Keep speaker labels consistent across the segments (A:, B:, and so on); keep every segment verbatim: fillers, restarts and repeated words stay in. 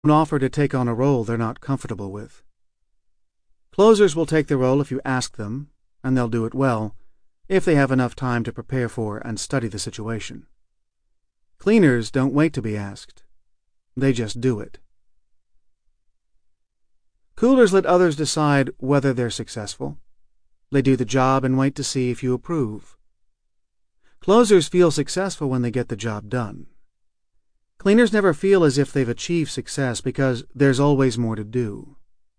A: offer to take on a role they're not comfortable with. Closers will take the role if you ask them, and they'll do it well, if they have enough time to prepare for and study the situation. Cleaners don't wait to be asked. They just do it. Coolers let others decide whether they're successful. They do the job and wait to see if you approve. Closers feel successful when they get the job done. Cleaners never feel as if they've achieved success because there's always more to do.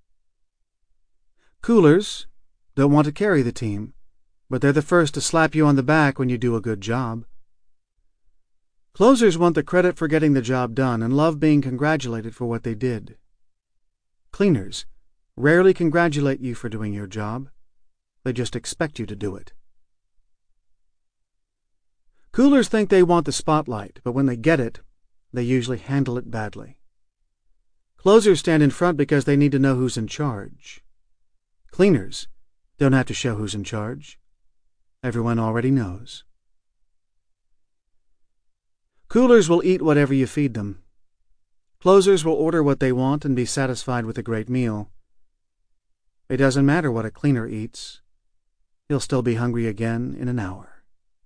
A: Coolers don't want to carry the team, but they're the first to slap you on the back when you do a good job. Closers want the credit for getting the job done and love being congratulated for what they did. Cleaners rarely congratulate you for doing your job. They just expect you to do it. Coolers think they want the spotlight, but when they get it, they usually handle it badly. Closers stand in front because they need to know who's in charge. Cleaners don't have to show who's in charge. Everyone already knows. Coolers will eat whatever you feed them. Closers will order what they want and be satisfied with a great meal. It doesn't matter what a cleaner eats. He'll still be hungry again in an hour.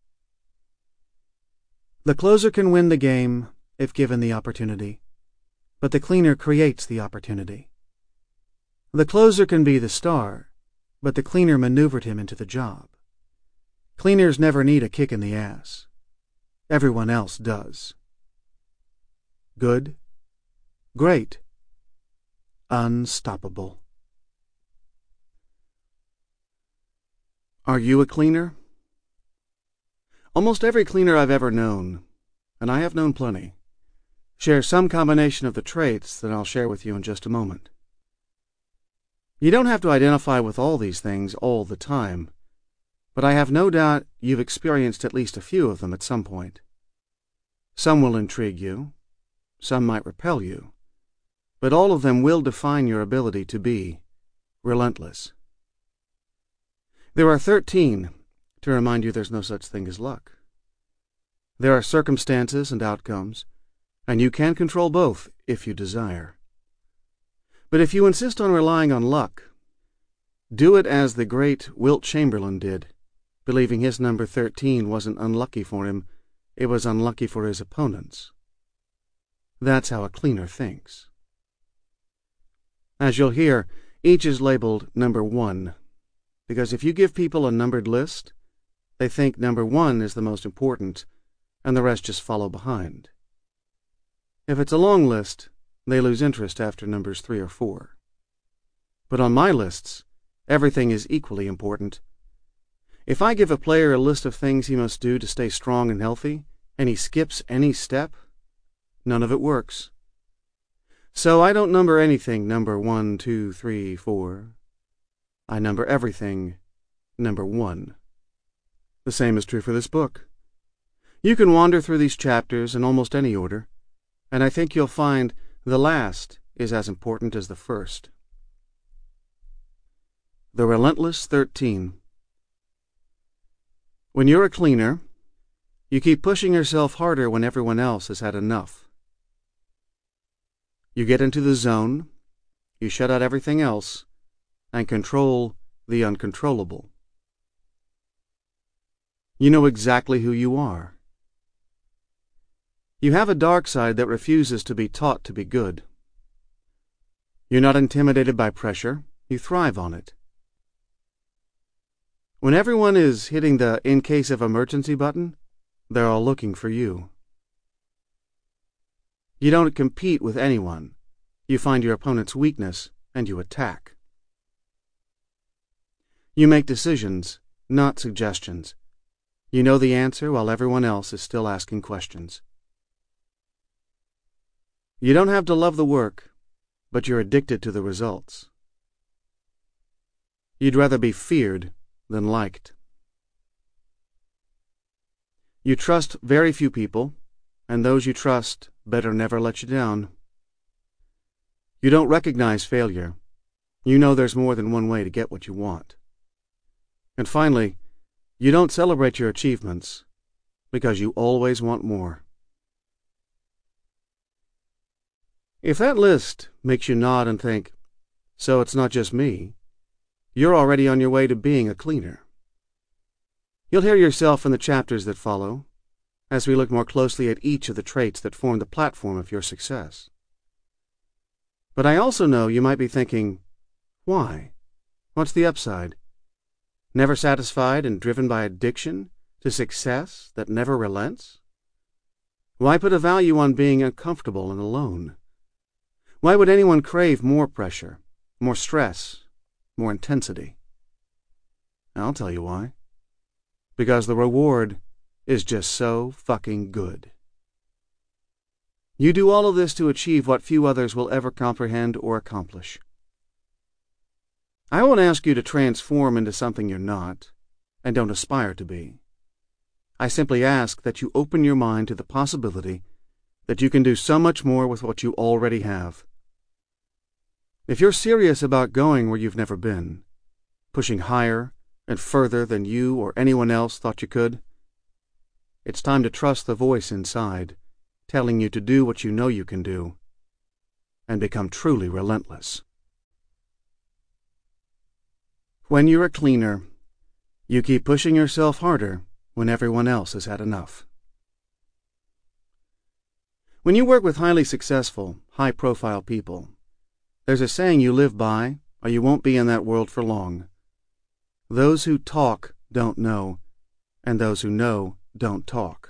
A: The closer can win the game if given the opportunity, but the cleaner creates the opportunity. The closer can be the star, but the cleaner maneuvered him into the job. Cleaners never need a kick in the ass. Everyone else does. Good, great, unstoppable. Are you a cleaner? Almost every cleaner I've ever known, and I have known plenty, shares some combination of the traits that I'll share with you in just a moment. You don't have to identify with all these things all the time, but I have no doubt you've experienced at least a few of them at some point. Some will intrigue you, some might repel you, but all of them will define your ability to be relentless. There are thirteen to remind you there's no such thing as luck. There are circumstances and outcomes, and you can control both if you desire. But if you insist on relying on luck, do it as the great Wilt Chamberlain did, believing his number thirteen wasn't unlucky for him, it was unlucky for his opponents. That's how a cleaner thinks. As you'll hear, each is labeled number one, because if you give people a numbered list, they think number one is the most important, and the rest just follow behind. If it's a long list, they lose interest after numbers three or four. But on my lists, everything is equally important. If I give a player a list of things he must do to stay strong and healthy, and he skips any step, none of it works. So I don't number anything number one, two, three, four. I number everything number one. The same is true for this book. You can wander through these chapters in almost any order, and I think you'll find the last is as important as the first. The Relentless Thirteen. When you're a cleaner, you keep pushing yourself harder when everyone else has had enough. You get into the zone, you shut out everything else, and control the uncontrollable. You know exactly who you are. You have a dark side that refuses to be taught to be good. You're not intimidated by pressure, you thrive on it. When everyone is hitting the in case of emergency button, they're all looking for you. You don't compete with anyone. You find your opponent's weakness and you attack. You make decisions, not suggestions. You know the answer while everyone else is still asking questions. You don't have to love the work, but you're addicted to the results. You'd rather be feared than liked. You trust very few people, and those you trust better never let you down. You don't recognize failure. You know there's more than one way to get what you want. And finally, you don't celebrate your achievements because you always want more. If that list makes you nod and think, so it's not just me, you're already on your way to being a cleaner. You'll hear yourself in the chapters that follow, as we look more closely at each of the traits that form the platform of your success. But I also know you might be thinking, why? What's the upside? Never satisfied and driven by addiction to success that never relents? Why put a value on being uncomfortable and alone? Why would anyone crave more pressure, more stress, more intensity? I'll tell you why. Because the reward is just so fucking good. You do all of this to achieve what few others will ever comprehend or accomplish. I won't ask you to transform into something you're not, and don't aspire to be. I simply ask that you open your mind to the possibility that you can do so much more with what you already have. If you're serious about going where you've never been, pushing higher and further than you or anyone else thought you could, it's time to trust the voice inside, telling you to do what you know you can do, and become truly relentless. When you're a cleaner, you keep pushing yourself harder when everyone else has had enough. When you work with highly successful, high-profile people, there's a saying you live by, or you won't be in that world for long. Those who talk don't know, and those who know don't talk.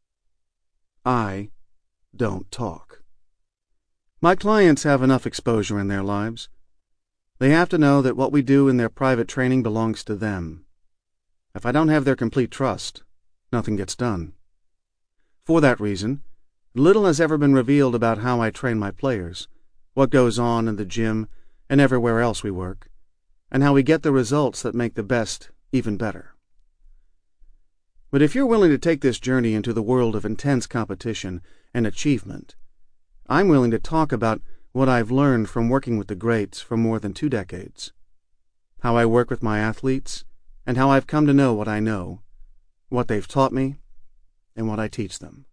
A: I don't talk. My clients have enough exposure in their lives. They have to know that what we do in their private training belongs to them. If I don't have their complete trust, nothing gets done. For that reason, little has ever been revealed about how I train my players, what goes on in the gym and everywhere else we work, and how we get the results that make the best even better. But if you're willing to take this journey into the world of intense competition and achievement, I'm willing to talk about what I've learned from working with the greats for more than two decades, how I work with my athletes, and how I've come to know what I know, what they've taught me, and what I teach them.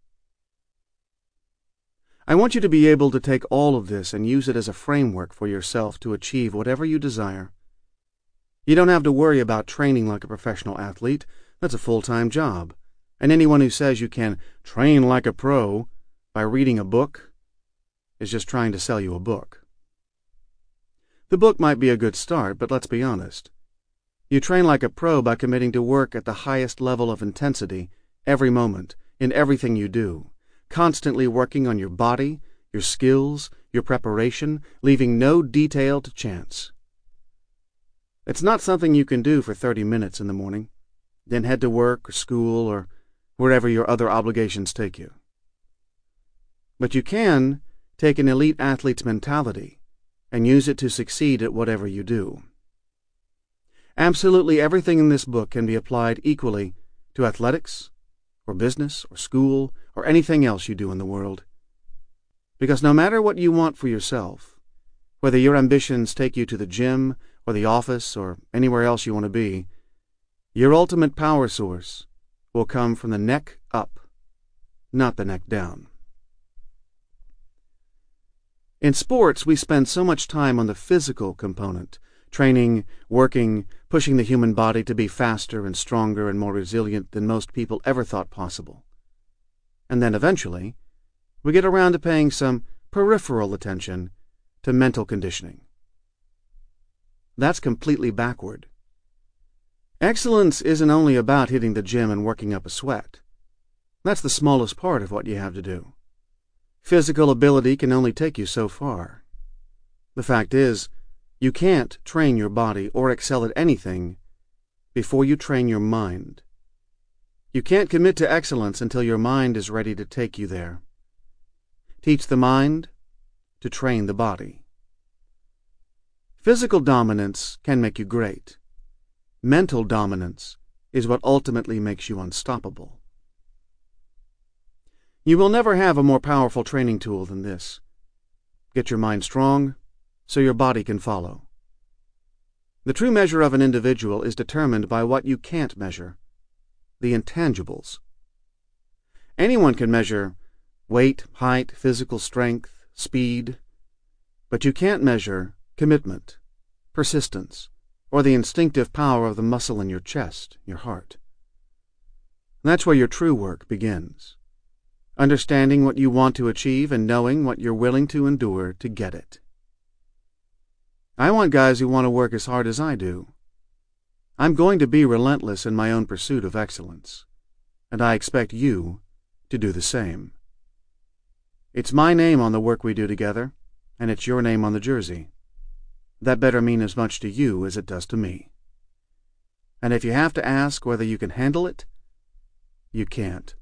A: I want you to be able to take all of this and use it as a framework for yourself to achieve whatever you desire. You don't have to worry about training like a professional athlete. That's a full-time job. And anyone who says you can train like a pro by reading a book is just trying to sell you a book. The book might be a good start, but let's be honest. You train like a pro by committing to work at the highest level of intensity every moment in everything you do, constantly working on your body, your skills, your preparation, leaving no detail to chance. It's not something you can do for thirty minutes in the morning, then head to work or school or wherever your other obligations take you. But you can take an elite athlete's mentality and use it to succeed at whatever you do. Absolutely everything in this book can be applied equally to athletics, or business, or school, or anything else you do in the world. Because no matter what you want for yourself, whether your ambitions take you to the gym, or the office, or anywhere else you want to be, your ultimate power source will come from the neck up, not the neck down. In sports, we spend so much time on the physical component, training, working, pushing the human body to be faster and stronger and more resilient than most people ever thought possible. And then eventually, we get around to paying some peripheral attention to mental conditioning. That's completely backward. Excellence isn't only about hitting the gym and working up a sweat. That's the smallest part of what you have to do. Physical ability can only take you so far. The fact is, you can't train your body or excel at anything before you train your mind. You can't commit to excellence until your mind is ready to take you there. Teach the mind to train the body. Physical dominance can make you great. Mental dominance is what ultimately makes you unstoppable. You will never have a more powerful training tool than this. Get your mind strong so your body can follow. The true measure of an individual is determined by what you can't measure, the intangibles. Anyone can measure weight, height, physical strength, speed, but you can't measure commitment, persistence, or the instinctive power of the muscle in your chest, your heart. That's where your true work begins, understanding what you want to achieve and knowing what you're willing to endure to get it. I want guys who want to work as hard as I do. I'm going to be relentless in my own pursuit of excellence, and I expect you to do the same. It's my name on the work we do together, and it's your name on the jersey. That better mean as much to you as it does to me. And if you have to ask whether you can handle it, you can't.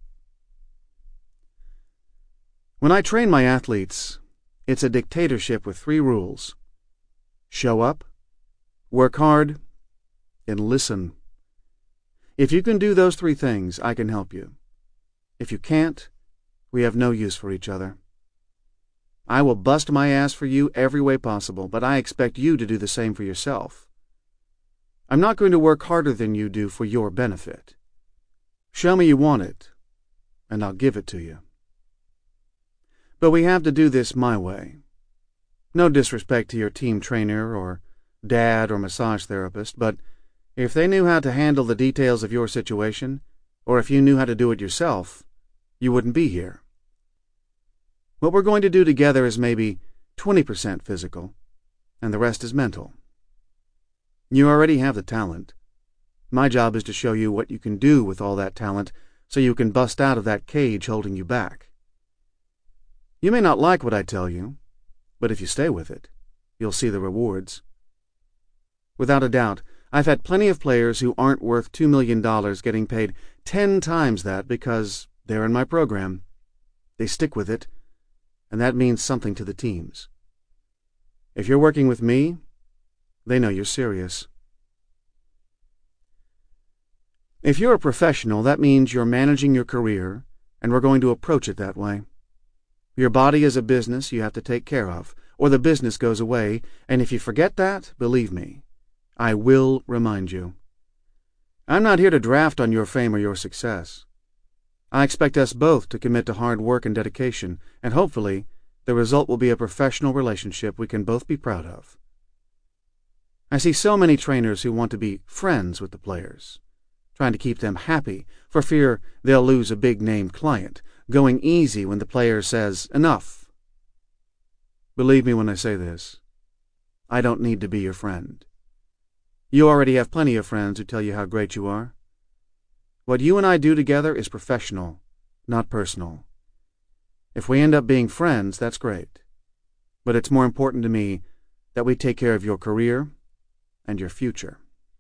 A: When I train my athletes, it's a dictatorship with three rules. Show up, work hard, and listen. If you can do those three things, I can help you. If you can't, we have no use for each other. I will bust my ass for you every way possible, but I expect you to do the same for yourself. I'm not going to work harder than you do for your benefit. Show me you want it, and I'll give it to you. But we have to do this my way. No disrespect to your team trainer or dad or massage therapist, but if they knew how to handle the details of your situation, or if you knew how to do it yourself, you wouldn't be here. What we're going to do together is maybe twenty percent physical, and the rest is mental. You already have the talent. My job is to show you what you can do with all that talent so you can bust out of that cage holding you back. You may not like what I tell you, but if you stay with it, you'll see the rewards. Without a doubt, I've had plenty of players who aren't worth two million dollars getting paid ten times that because they're in my program. They stick with it, and that means something to the teams. If you're working with me, they know you're serious. If you're a professional, that means you're managing your career, and we're going to approach it that way. Your body is a business you have to take care of, or the business goes away, and if you forget that, believe me, I will remind you. I'm not here to draft on your fame or your success. I expect us both to commit to hard work and dedication, and hopefully the result will be a professional relationship we can both be proud of. I see so many trainers who want to be friends with the players, trying to keep them happy for fear they'll lose a big-name client, going easy when the player says, enough. Believe me when I say this, I don't need to be your friend. You already have plenty of friends who tell you how great you are. What you and I do together is professional, not personal. If we end up being friends, that's great. But it's more important to me that we take care of your career and your future.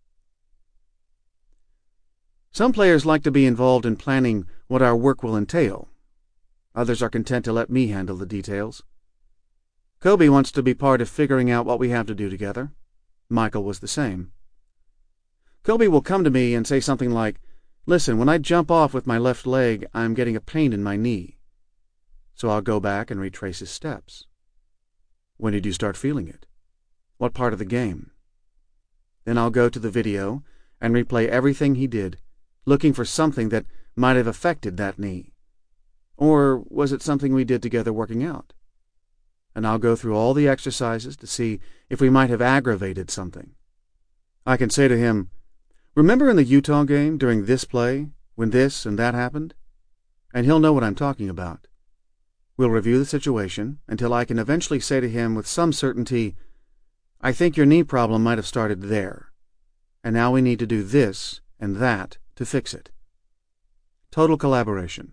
A: Some players like to be involved in planning what our work will entail. Others are content to let me handle the details. Kobe wants to be part of figuring out what we have to do together. Michael was the same. Kobe will come to me and say something like, listen, when I jump off with my left leg, I'm getting a pain in my knee. So I'll go back and retrace his steps. When did you start feeling it? What part of the game? Then I'll go to the video and replay everything he did, looking for something that might have affected that knee. Or was it something we did together working out? And I'll go through all the exercises to see if we might have aggravated something. I can say to him, remember in the Utah game during this play, when this and that happened? And he'll know what I'm talking about. We'll review the situation until I can eventually say to him with some certainty, I think your knee problem might have started there, and now we need to do this and that to fix it. Total collaboration.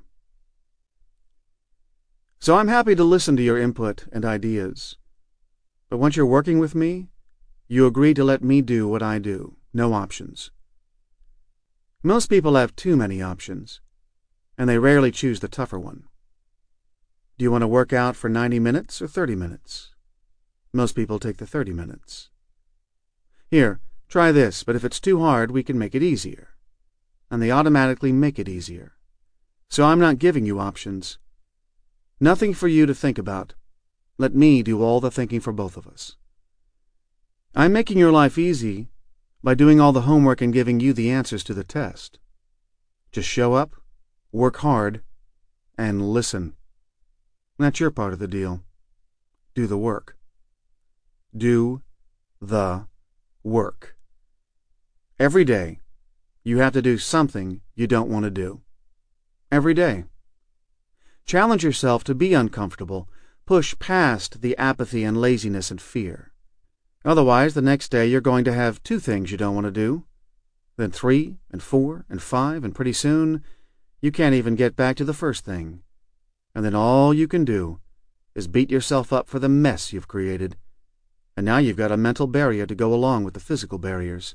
A: So I'm happy to listen to your input and ideas. But once you're working with me, you agree to let me do what I do, no options. Most people have too many options, and they rarely choose the tougher one. Do you want to work out for ninety minutes or thirty minutes? Most people take the thirty minutes. Here, try this, but if it's too hard, we can make it easier. And they automatically make it easier. So I'm not giving you options. Nothing for you to think about. Let me do all the thinking for both of us. I'm making your life easy by doing all the homework and giving you the answers to the test. Just show up, work hard, and listen. That's your part of the deal. do the work. Do the work. Every day, you have to do something you don't want to do. Every day. Challenge yourself to be uncomfortable. Push past the apathy and laziness and fear. Otherwise, the next day you're going to have two things you don't want to do, then three and four and five, and pretty soon you can't even get back to the first thing. And then all you can do is beat yourself up for the mess you've created. And now you've got a mental barrier to go along with the physical barriers.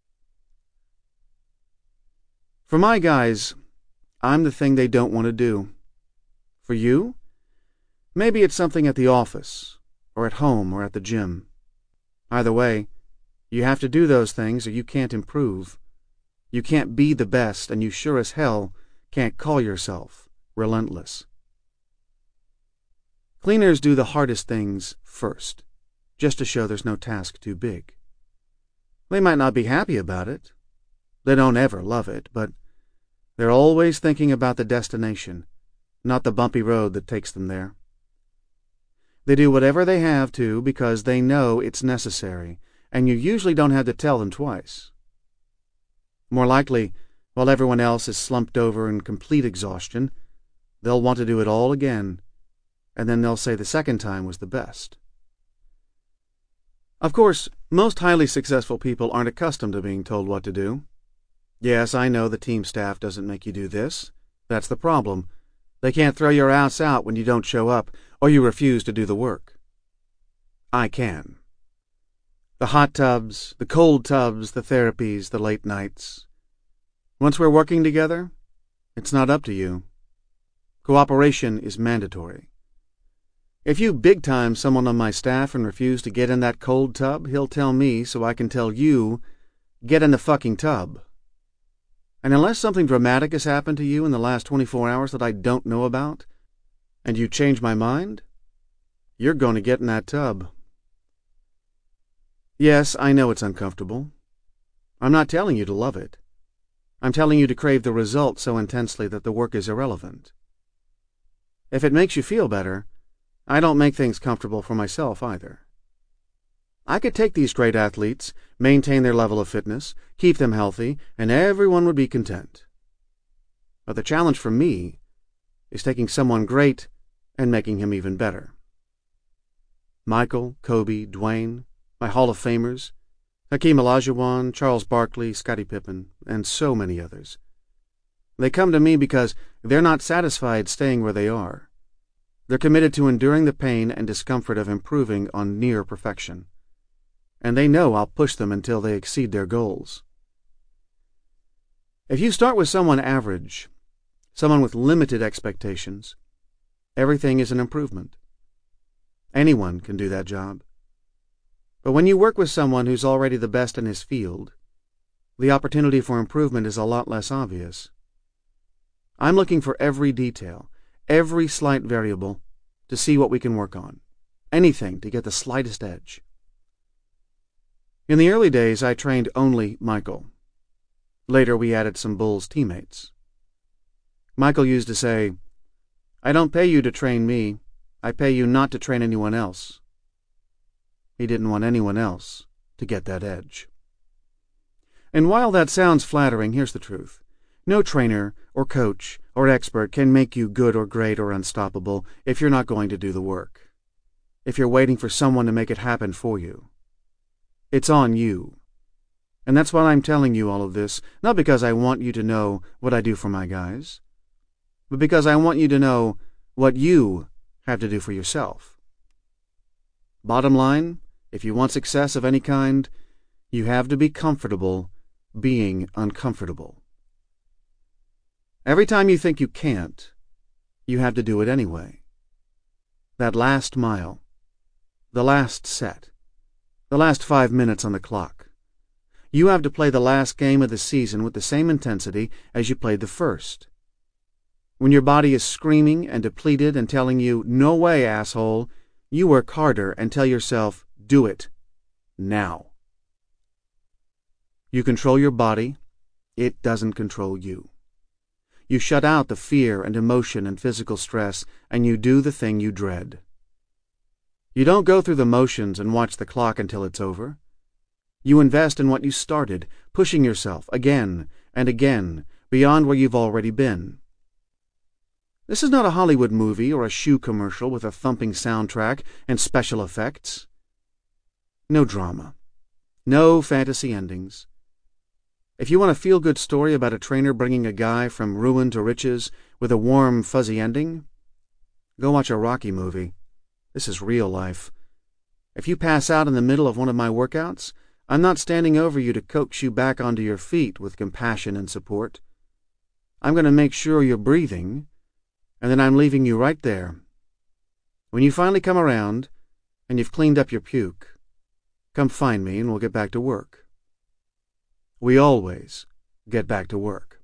A: For my guys, I'm the thing they don't want to do. For you, maybe it's something at the office, or at home, or at the gym. Either way, you have to do those things or you can't improve. You can't be the best, and you sure as hell can't call yourself relentless. Cleaners do the hardest things first, just to show there's no task too big. They might not be happy about it. They don't ever love it, but they're always thinking about the destination, not the bumpy road that takes them there. They do whatever they have to because they know it's necessary, and you usually don't have to tell them twice. More likely, while everyone else is slumped over in complete exhaustion, they'll want to do it all again, and then they'll say the second time was the best. Of course, most highly successful people aren't accustomed to being told what to do. Yes, I know the team staff doesn't make you do this. That's the problem. They can't throw your ass out when you don't show up, or you refuse to do the work. I can. The hot tubs, the cold tubs, the therapies, the late nights. Once we're working together, it's not up to you. Cooperation is mandatory. If you big-time someone on my staff and refuse to get in that cold tub, he'll tell me so I can tell you, get in the fucking tub. And unless something dramatic has happened to you in the last twenty-four hours that I don't know about, and you change my mind, you're going to get in that tub. Yes, I know it's uncomfortable. I'm not telling you to love it. I'm telling you to crave the result so intensely that the work is irrelevant. If it makes you feel better, I don't make things comfortable for myself either. I could take these great athletes, maintain their level of fitness, keep them healthy, and everyone would be content. But the challenge for me is taking someone great and making him even better. Michael, Kobe, Dwayne, my Hall of Famers, Hakeem Olajuwon, Charles Barkley, Scottie Pippen, and so many others. They come to me because they're not satisfied staying where they are. They're committed to enduring the pain and discomfort of improving on near perfection. And they know I'll push them until they exceed their goals. If you start with someone average, someone with limited expectations, everything is an improvement. Anyone can do that job. But when you work with someone who's already the best in his field, the opportunity for improvement is a lot less obvious. I'm looking for every detail, every slight variable, to see what we can work on. Anything to get the slightest edge. In the early days, I trained only Michael. Later, we added some Bulls teammates. Michael used to say, "I don't pay you to train me. I pay you not to train anyone else." He didn't want anyone else to get that edge. And while that sounds flattering, here's the truth. No trainer or coach or expert can make you good or great or unstoppable if you're not going to do the work. If you're waiting for someone to make it happen for you. It's on you. And that's why I'm telling you all of this, not because I want you to know what I do for my guys, but because I want you to know what you have to do for yourself. Bottom line, if you want success of any kind, you have to be comfortable being uncomfortable. Every time you think you can't, you have to do it anyway. That last mile, the last set, the last five minutes on the clock. You have to play the last game of the season with the same intensity as you played the first. When your body is screaming and depleted and telling you, "No way, asshole," you work harder and tell yourself, "Do it. Now." You control your body. It doesn't control you. You shut out the fear and emotion and physical stress, and you do the thing you dread. You don't go through the motions and watch the clock until it's over. You invest in what you started, pushing yourself again and again beyond where you've already been. This is not a Hollywood movie or a shoe commercial with a thumping soundtrack and special effects. No drama. No fantasy endings. If you want a feel-good story about a trainer bringing a guy from ruin to riches with a warm, fuzzy ending, go watch a Rocky movie. This is real life. If you pass out in the middle of one of my workouts, I'm not standing over you to coax you back onto your feet with compassion and support. I'm going to make sure you're breathing, and then I'm leaving you right there. When you finally come around, and you've cleaned up your puke, come find me and we'll get back to work. We always get back to work.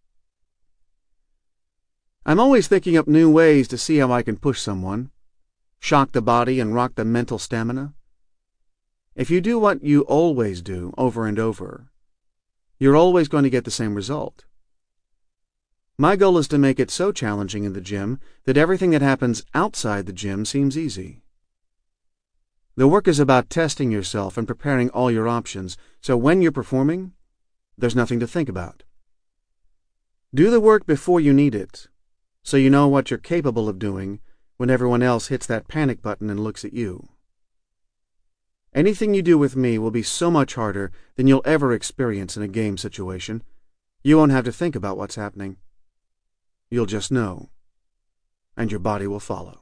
A: I'm always thinking up new ways to see how I can push someone, shock the body and rock the mental stamina. If you do what you always do over and over, you're always going to get the same result. My goal is to make it so challenging in the gym that everything that happens outside the gym seems easy. The work is about testing yourself and preparing all your options, so when you're performing, there's nothing to think about. Do the work before you need it, so you know what you're capable of doing when everyone else hits that panic button and looks at you. Anything you do with me will be so much harder than you'll ever experience in a game situation. You won't have to think about what's happening. You'll just know, and your body will follow.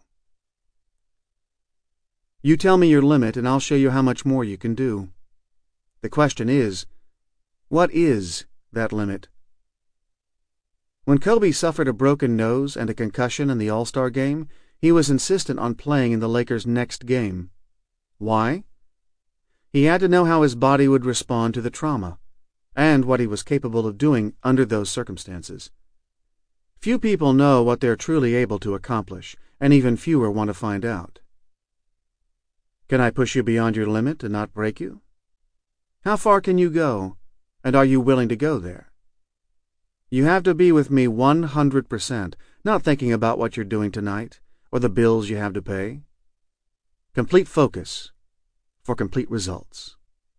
A: You tell me your limit, and I'll show you how much more you can do. The question is, what is that limit? When Kobe suffered a broken nose and a concussion in the All-Star game, he was insistent on playing in the Lakers' next game. Why? He had to know how his body would respond to the trauma, and what he was capable of doing under those circumstances. Few people know what they're truly able to accomplish, and even fewer want to find out. Can I push you beyond your limit and not break you? How far can you go, and are you willing to go there? You have to be with me one hundred percent, not thinking about what you're doing tonight or the bills you have to pay. Complete focus for complete results.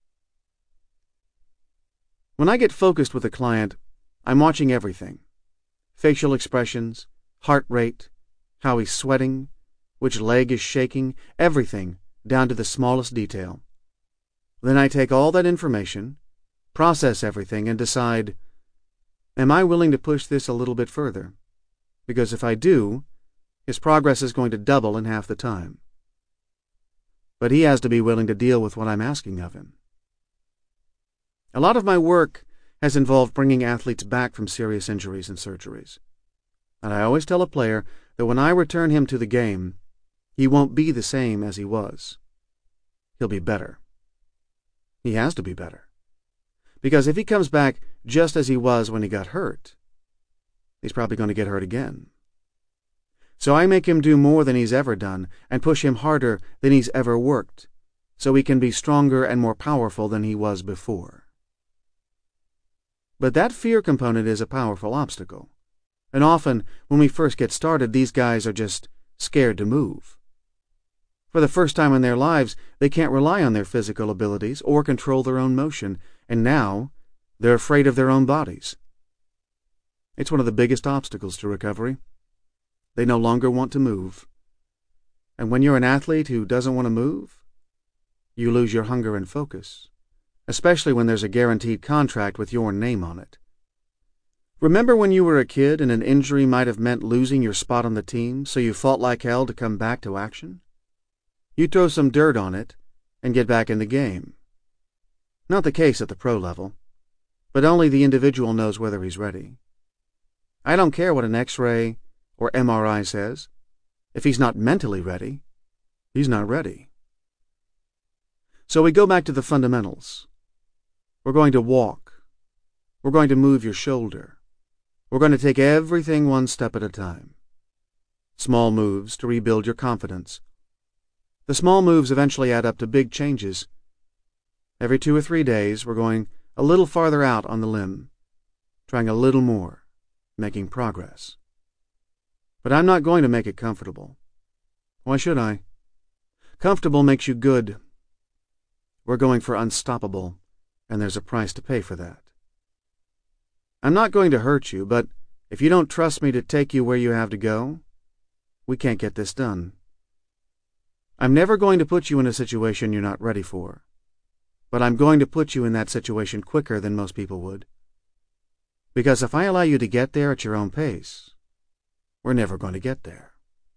A: When I get focused with a client, I'm watching everything. Facial expressions, heart rate, how he's sweating, which leg is shaking, everything down to the smallest detail. Then I take all that information, process everything, and decide, am I willing to push this a little bit further? Because if I do, his progress is going to double in half the time. But he has to be willing to deal with what I'm asking of him. A lot of my work has involved bringing athletes back from serious injuries and surgeries. And I always tell a player that when I return him to the game, he won't be the same as he was. He'll be better. He has to be better. Because if he comes back just as he was when he got hurt, he's probably going to get hurt again. So I make him do more than he's ever done and push him harder than he's ever worked, so he can be stronger and more powerful than he was before. But that fear component is a powerful obstacle. And often, when we first get started, these guys are just scared to move. For the first time in their lives, they can't rely on their physical abilities or control their own motion, and now they're afraid of their own bodies. It's one of the biggest obstacles to recovery. They no longer want to move. And when you're an athlete who doesn't want to move, you lose your hunger and focus, especially when there's a guaranteed contract with your name on it. Remember when you were a kid and an injury might have meant losing your spot on the team, so you fought like hell to come back to action? You throw some dirt on it and get back in the game. Not the case at the pro level, but only the individual knows whether he's ready. I don't care what an X-ray or M R I says. If he's not mentally ready, he's not ready. So we go back to the fundamentals. We're going to walk. We're going to move your shoulder. We're going to take everything one step at a time. Small moves to rebuild your confidence. The small moves eventually add up to big changes. Every two or three days, we're going a little farther out on the limb, trying a little more, making progress. But I'm not going to make it comfortable. Why should I? Comfortable makes you good. We're going for unstoppable, and there's a price to pay for that. I'm not going to hurt you, but if you don't trust me to take you where you have to go, we can't get this done. I'm never going to put you in a situation you're not ready for, but I'm going to put you in that situation quicker than most people would. Because if I allow you to get there at your own pace, we're never going to get there.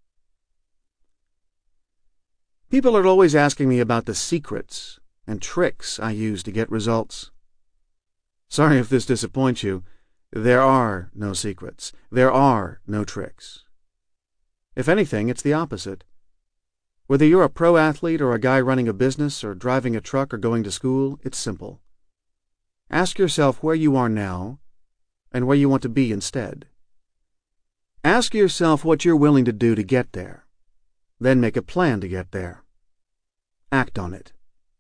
A: People are always asking me about the secrets and tricks I use to get results. Sorry if this disappoints you. There are no secrets. There are no tricks. If anything, it's the opposite. Whether you're a pro athlete or a guy running a business or driving a truck or going to school, it's simple. Ask yourself where you are now and where you want to be instead. Ask yourself what you're willing to do to get there. Then make a plan to get there. Act on it.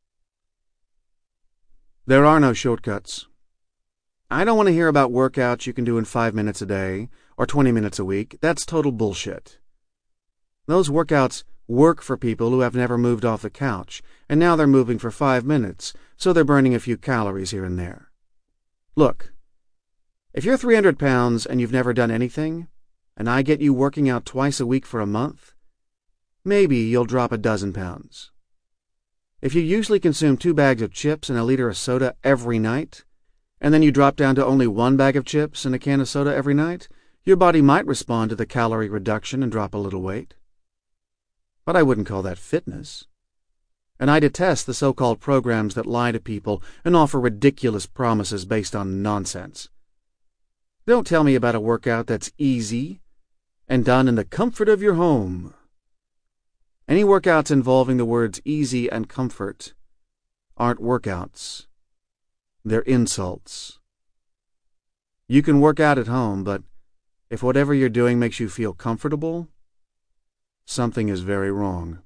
A: There are no shortcuts. I don't want to hear about workouts you can do in five minutes a day or twenty minutes a week. That's total bullshit. Those workouts work for people who have never moved off the couch, and now they're moving for five minutes, so they're burning a few calories here and there. Look, if you're three hundred pounds and you've never done anything, and I get you working out twice a week for a month, maybe you'll drop a dozen pounds. If you usually consume two bags of chips and a liter of soda every night, and then you drop down to only one bag of chips and a can of soda every night, your body might respond to the calorie reduction and drop a little weight. But I wouldn't call that fitness. And I detest the so-called programs that lie to people and offer ridiculous promises based on nonsense. Don't tell me about a workout that's easy and done in the comfort of your home. Any workouts involving the words easy and comfort aren't workouts. They're insults. You can work out at home, but if whatever you're doing makes you feel comfortable, something is very wrong.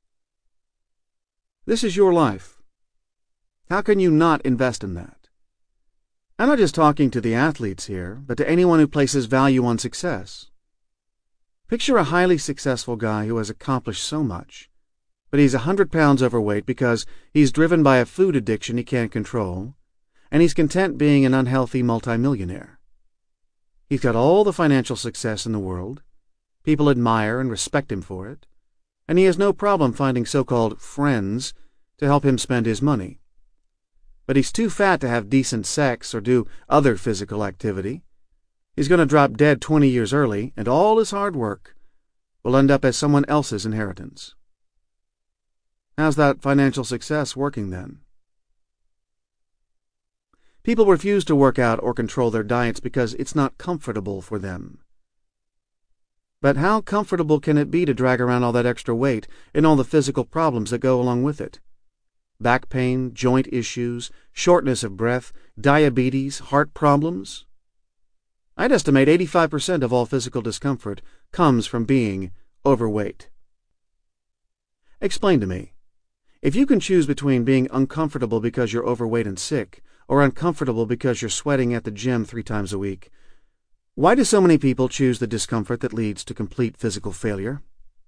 A: This is your life. How can you not invest in that? I'm not just talking to the athletes here, but to anyone who places value on success. Picture a highly successful guy who has accomplished so much, but he's a hundred pounds overweight because he's driven by a food addiction he can't control, and he's content being an unhealthy multimillionaire. He's got all the financial success in the world. People admire and respect him for it, and he has no problem finding so-called friends to help him spend his money. But he's too fat to have decent sex or do other physical activity. He's going to drop dead twenty years early, and all his hard work will end up as someone else's inheritance. How's that financial success working then? People refuse to work out or control their diets because it's not comfortable for them. But how comfortable can it be to drag around all that extra weight and all the physical problems that go along with it? Back pain, joint issues, shortness of breath, diabetes, heart problems? I'd estimate eighty-five percent of all physical discomfort comes from being overweight. Explain to me, if you can choose between being uncomfortable because you're overweight and sick, or uncomfortable because you're sweating at the gym three times a week, why do so many people choose the discomfort that leads to complete physical failure?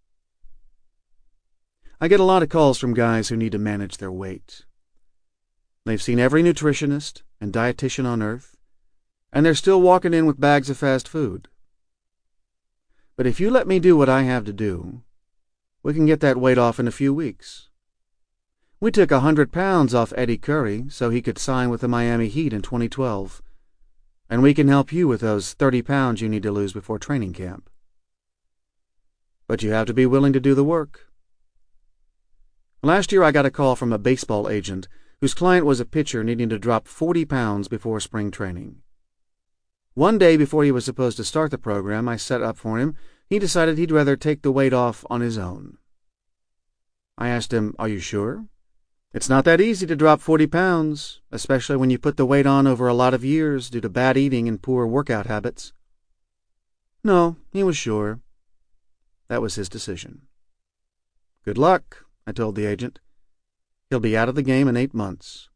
A: I get a lot of calls from guys who need to manage their weight. They've seen every nutritionist and dietitian on earth, and they're still walking in with bags of fast food. But if you let me do what I have to do, we can get that weight off in a few weeks. We took a hundred pounds off Eddie Curry so he could sign with the Miami Heat in twenty twelve, and we can help you with those thirty pounds you need to lose before training camp. But you have to be willing to do the work. Last year I got a call from a baseball agent whose client was a pitcher needing to drop forty pounds before spring training. One day before he was supposed to start the program I set up for him, he decided he'd rather take the weight off on his own. I asked him, "Are you sure? It's not that easy to drop forty pounds, especially when you put the weight on over a lot of years due to bad eating and poor workout habits." No, he was sure. That was his decision. "Good luck," I told the agent. "He'll be out of the game in eight months."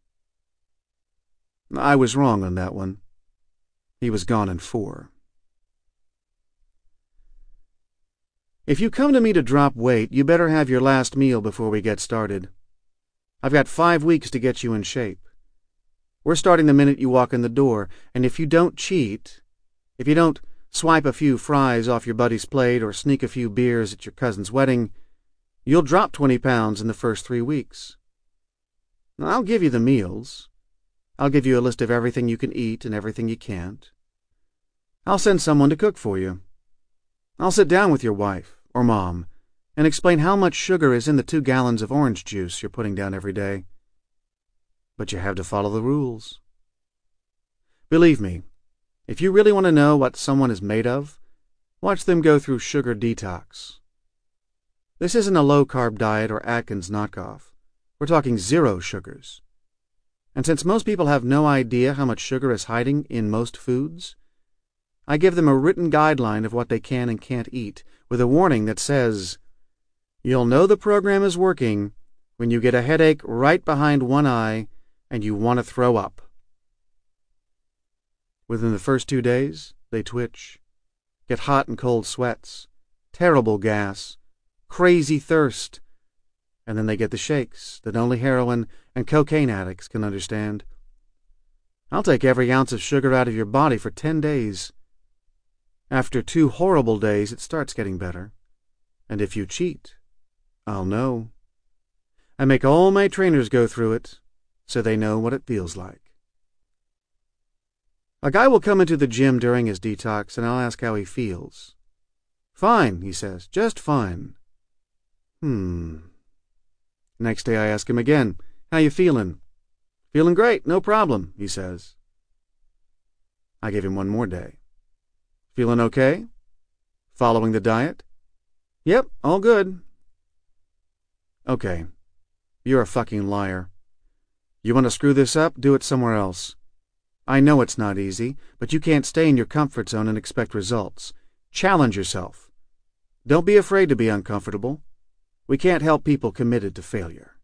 A: I was wrong on that one. He was gone in four. If you come to me to drop weight, you better have your last meal before we get started. I've got five weeks to get you in shape. We're starting the minute you walk in the door, and if you don't cheat, if you don't swipe a few fries off your buddy's plate or sneak a few beers at your cousin's wedding, you'll drop twenty pounds in the first three weeks. Now, I'll give you the meals. I'll give you a list of everything you can eat and everything you can't. I'll send someone to cook for you. I'll sit down with your wife or mom and explain how much sugar is in the two gallons of orange juice you're putting down every day. But you have to follow the rules. Believe me, if you really want to know what someone is made of, watch them go through sugar detox. This isn't a low-carb diet or Atkins knockoff. We're talking zero sugars. And since most people have no idea how much sugar is hiding in most foods, I give them a written guideline of what they can and can't eat, with a warning that says, "You'll know the program is working when you get a headache right behind one eye and you want to throw up." Within the first two days, they twitch, get hot and cold sweats, terrible gas, crazy thirst, and then they get the shakes that only heroin and cocaine addicts can understand. I'll take every ounce of sugar out of your body for ten days. After two horrible days, it starts getting better. And if you cheat, I'll know. I make all my trainers go through it, so they know what it feels like. A guy will come into the gym during his detox, and I'll ask how he feels. "Fine," he says, "just fine." Hmm. Next day I ask him again, "How you feeling?" "Feeling great, no problem," he says. I give him one more day. "Feeling okay? Following the diet?" "Yep, all good." "Okay, you're a fucking liar. You want to screw this up? Do it somewhere else. I know it's not easy, but you can't stay in your comfort zone and expect results. Challenge yourself. Don't be afraid to be uncomfortable. We can't help people committed to failure."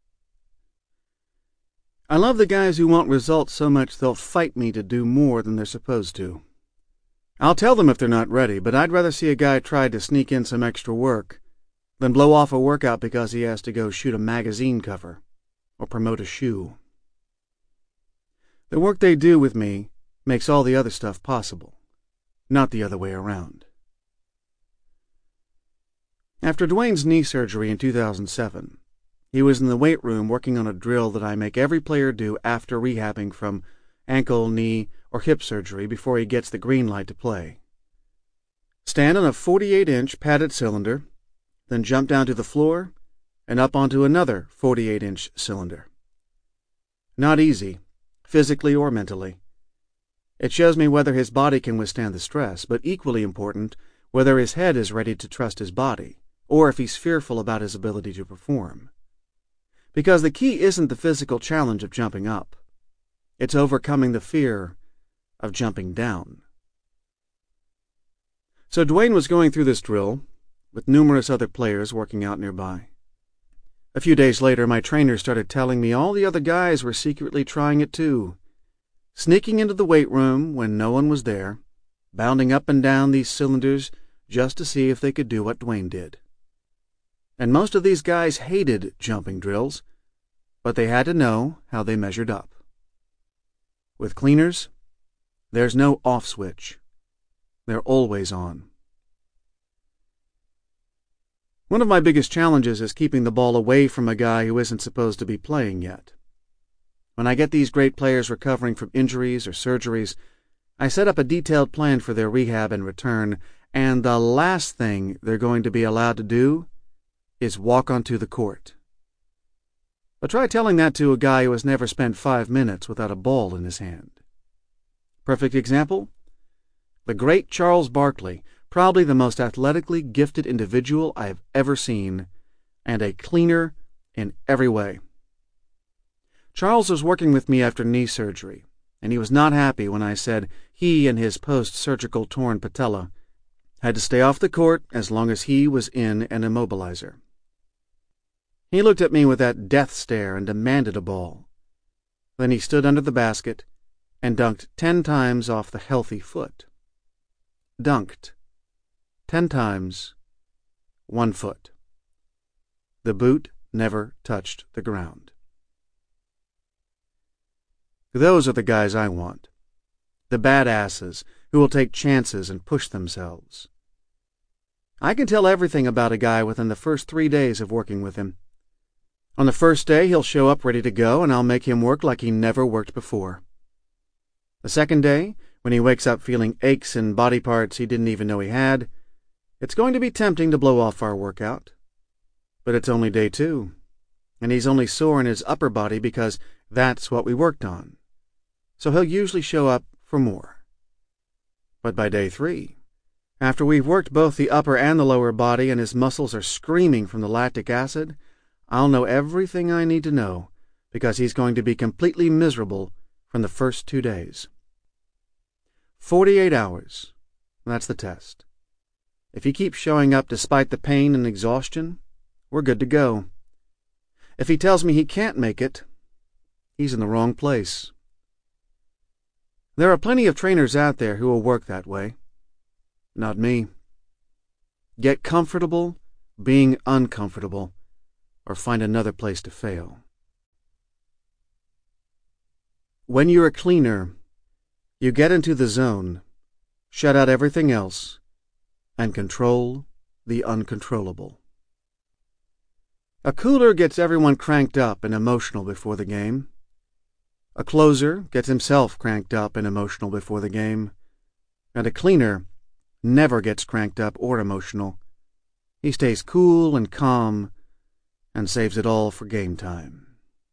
A: I love the guys who want results so much they'll fight me to do more than they're supposed to. I'll tell them if they're not ready, but I'd rather see a guy try to sneak in some extra work than blow off a workout because he has to go shoot a magazine cover or promote a shoe. The work they do with me makes all the other stuff possible, not the other way around. After Dwayne's knee surgery in two thousand seven, he was in the weight room working on a drill that I make every player do after rehabbing from ankle, knee, or hip surgery before he gets the green light to play. Stand on a forty-eight inch padded cylinder, then jump down to the floor and up onto another forty-eight inch cylinder. Not easy, physically or mentally. It shows me whether his body can withstand the stress, but equally important, whether his head is ready to trust his body, or if he's fearful about his ability to perform. Because the key isn't the physical challenge of jumping up. It's overcoming the fear of jumping down. So Dwayne was going through this drill, with numerous other players working out nearby. A few days later, my trainer started telling me all the other guys were secretly trying it too, sneaking into the weight room when no one was there, bounding up and down these cylinders just to see if they could do what Dwayne did. And most of these guys hated jumping drills, but they had to know how they measured up. With cleaners, there's no off switch. They're always on. One of my biggest challenges is keeping the ball away from a guy who isn't supposed to be playing yet. When I get these great players recovering from injuries or surgeries, I set up a detailed plan for their rehab and return, and the last thing they're going to be allowed to do is walk onto the court. But try telling that to a guy who has never spent five minutes without a ball in his hand. Perfect example? The great Charles Barkley, probably the most athletically gifted individual I have ever seen, and a cleaner in every way. Charles was working with me after knee surgery, and he was not happy when I said he and his post-surgical torn patella had to stay off the court as long as he was in an immobilizer. He looked at me with that death stare and demanded a ball. Then he stood under the basket and dunked ten times off the healthy foot. Dunked. Ten times one foot. The boot never touched the ground. Those are the guys I want. The badasses who will take chances and push themselves. I can tell everything about a guy within the first three days of working with him. On the first day, he'll show up ready to go, and I'll make him work like he never worked before. The second day, when he wakes up feeling aches in body parts he didn't even know he had, it's going to be tempting to blow off our workout. But it's only day two, and he's only sore in his upper body because that's what we worked on. So he'll usually show up for more. But by day three, after we've worked both the upper and the lower body and his muscles are screaming from the lactic acid, I'll know everything I need to know because he's going to be completely miserable from the first two days. Forty-eight hours. That's the test. If he keeps showing up despite the pain and exhaustion, we're good to go. If he tells me he can't make it, he's in the wrong place. There are plenty of trainers out there who will work that way. Not me. Get comfortable being uncomfortable, or find another place to fail. When you're a cleaner, you get into the zone, shut out everything else, and control the uncontrollable. A cooler gets everyone cranked up and emotional before the game. A closer gets himself cranked up and emotional before the game. And a cleaner never gets cranked up or emotional. He stays cool and calm and saves it all for game time.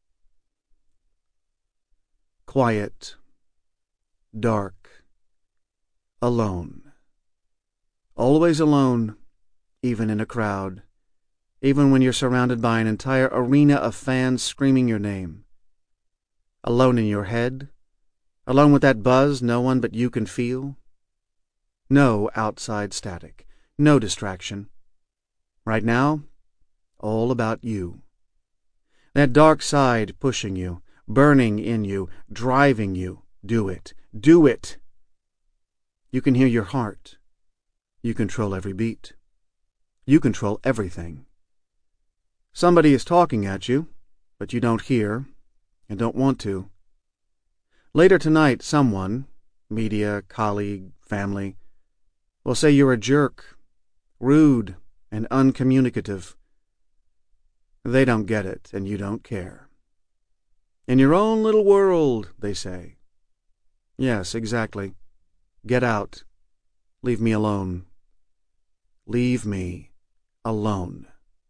A: Quiet, dark, alone. Always alone, even in a crowd, even when you're surrounded by an entire arena of fans screaming your name. Alone in your head, alone with that buzz no one but you can feel. No outside static, no distraction. Right now, all about you. That dark side pushing you, burning in you, driving you. Do it. Do it. You can hear your heart. You control every beat. You control everything. Somebody is talking at you, but you don't hear and don't want to. Later tonight, someone, media, colleague, family, will say you're a jerk, rude, and uncommunicative. They don't get it, and you don't care. In your own little world, they say. Yes, exactly. Get out. Leave me alone. Leave me alone.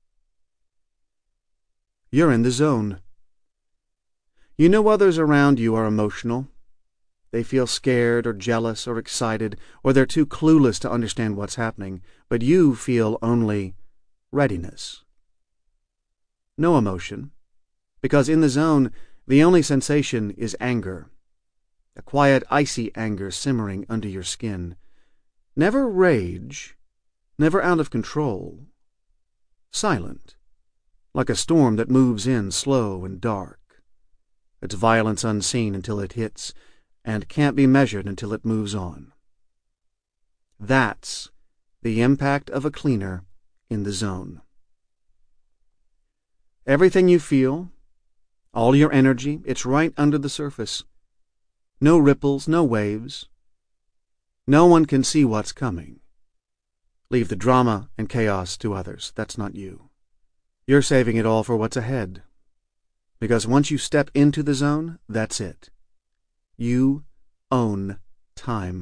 A: You're in the zone. You know others around you are emotional. They feel scared or jealous or excited, or they're too clueless to understand what's happening, but you feel only readiness. No emotion, because in the zone, the only sensation is anger, a quiet, icy anger simmering under your skin. Never rage, never out of control. Silent, like a storm that moves in slow and dark. Its violence unseen until it hits, and can't be measured until it moves on. That's the impact of a cleaner in the zone. Everything you feel, all your energy, it's right under the surface. No ripples, no waves. No one can see what's coming. Leave the drama and chaos to others. That's not you. You're saving it all for what's ahead. Because once you step into the zone, that's it. You own time.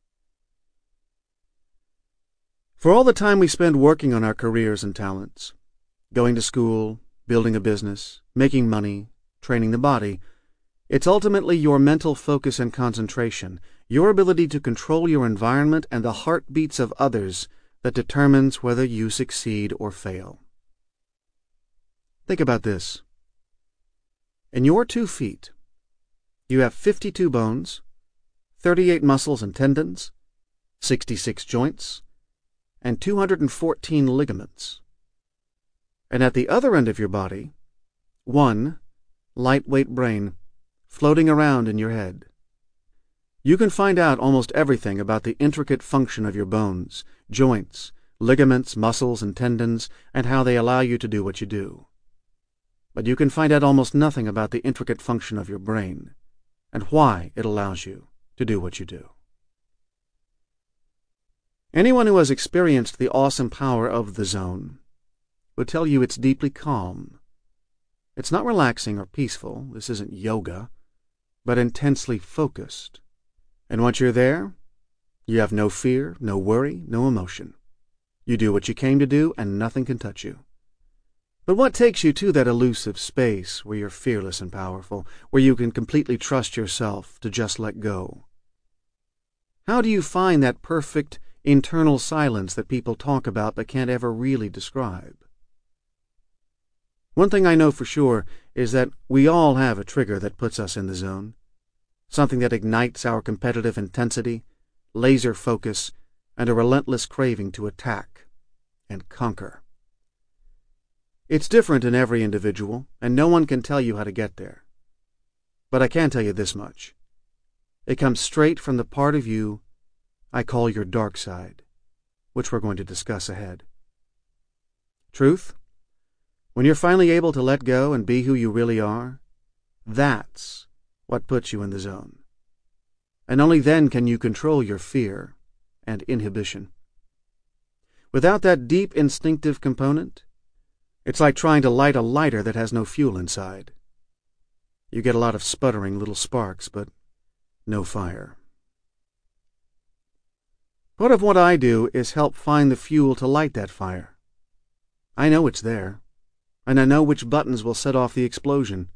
A: For all the time we spend working on our careers and talents, going to school, building a business, making money, training the body, it's ultimately your mental focus and concentration, your ability to control your environment and the heartbeats of others that determines whether you succeed or fail. Think about this. In your two feet, you have fifty-two bones, thirty-eight muscles and tendons, sixty-six joints, and two hundred fourteen ligaments. And at the other end of your body, one lightweight brain floating around in your head. You can find out almost everything about the intricate function of your bones, joints, ligaments, muscles, and tendons, and how they allow you to do what you do. But you can find out almost nothing about the intricate function of your brain and why it allows you to do what you do. Anyone who has experienced the awesome power of the zone would tell you it's deeply calm. It's not relaxing or peaceful, this isn't yoga, but intensely focused. And once you're there, you have no fear, no worry, no emotion. You do what you came to do, and nothing can touch you. But what takes you to that elusive space where you're fearless and powerful, where you can completely trust yourself to just let go? How do you find that perfect internal silence that people talk about but can't ever really describe? One thing I know for sure is that we all have a trigger that puts us in the zone, something that ignites our competitive intensity, laser focus, and a relentless craving to attack and conquer. It's different in every individual, and no one can tell you how to get there. But I can tell you this much. It comes straight from the part of you I call your dark side, which we're going to discuss ahead. Truth? When you're finally able to let go and be who you really are, that's what puts you in the zone. And only then can you control your fear and inhibition. Without that deep instinctive component, it's like trying to light a lighter that has no fuel inside. You get a lot of sputtering little sparks, but no fire. Part of what I do is help find the fuel to light that fire. I know it's there, and I know which buttons will set off the explosion.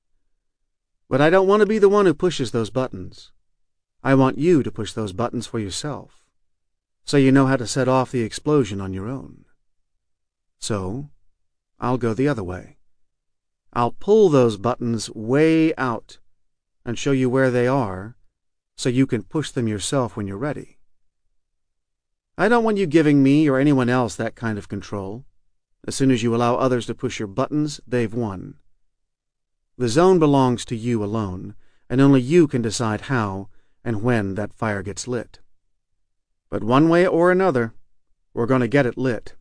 A: But I don't want to be the one who pushes those buttons. I want you to push those buttons for yourself, so you know how to set off the explosion on your own. So, I'll go the other way. I'll pull those buttons way out and show you where they are so you can push them yourself when you're ready. I don't want you giving me or anyone else that kind of control. As soon as you allow others to push your buttons, they've won. The zone belongs to you alone, and only you can decide how and when that fire gets lit. But one way or another, we're going to get it lit.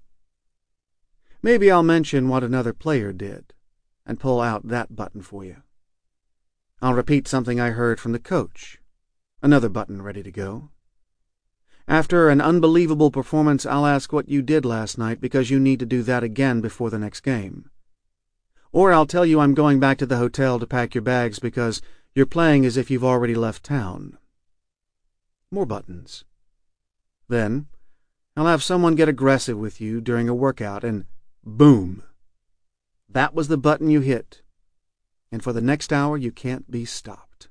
A: Maybe I'll mention what another player did and pull out that button for you. I'll repeat something I heard from the coach, another button ready to go. After an unbelievable performance, I'll ask what you did last night because you need to do that again before the next game. Or I'll tell you I'm going back to the hotel to pack your bags because you're playing as if you've already left town. More buttons. Then, I'll have someone get aggressive with you during a workout and boom! That was the button you hit. And for the next hour you can't be stopped.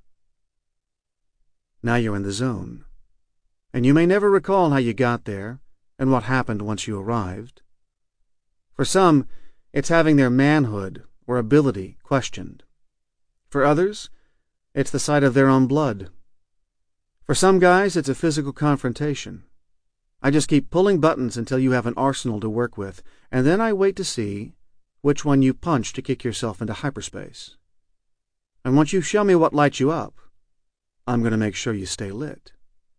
A: Now you're in the zone. And you may never recall how you got there and what happened once you arrived. For some, it's having their manhood or ability questioned. For others, it's the sight of their own blood. For some guys, it's a physical confrontation. I just keep pulling buttons until you have an arsenal to work with, and then I wait to see which one you punch to kick yourself into hyperspace. And once you show me what lights you up, I'm going to make sure you stay lit.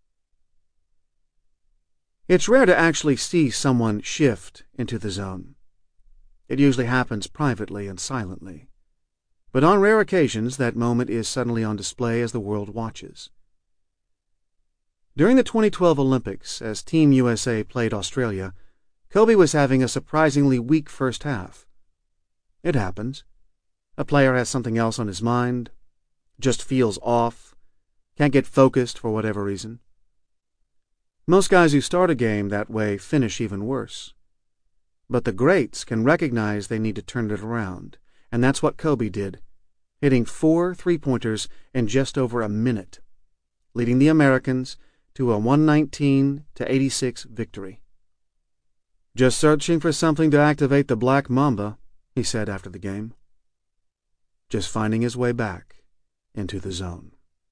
A: It's rare to actually see someone shift into the zone. It usually happens privately and silently. But on rare occasions, that moment is suddenly on display as the world watches. During the twenty twelve Olympics, as Team U S A played Australia, Kobe was having a surprisingly weak first half. It happens. A player has something else on his mind, just feels off, can't get focused for whatever reason. Most guys who start a game that way finish even worse. But the greats can recognize they need to turn it around, and that's what Kobe did, hitting four three-pointers in just over a minute, leading the Americans to a one nineteen to eighty-six victory. "Just searching for something to activate the Black Mamba," he said after the game. Just finding his way back into the zone.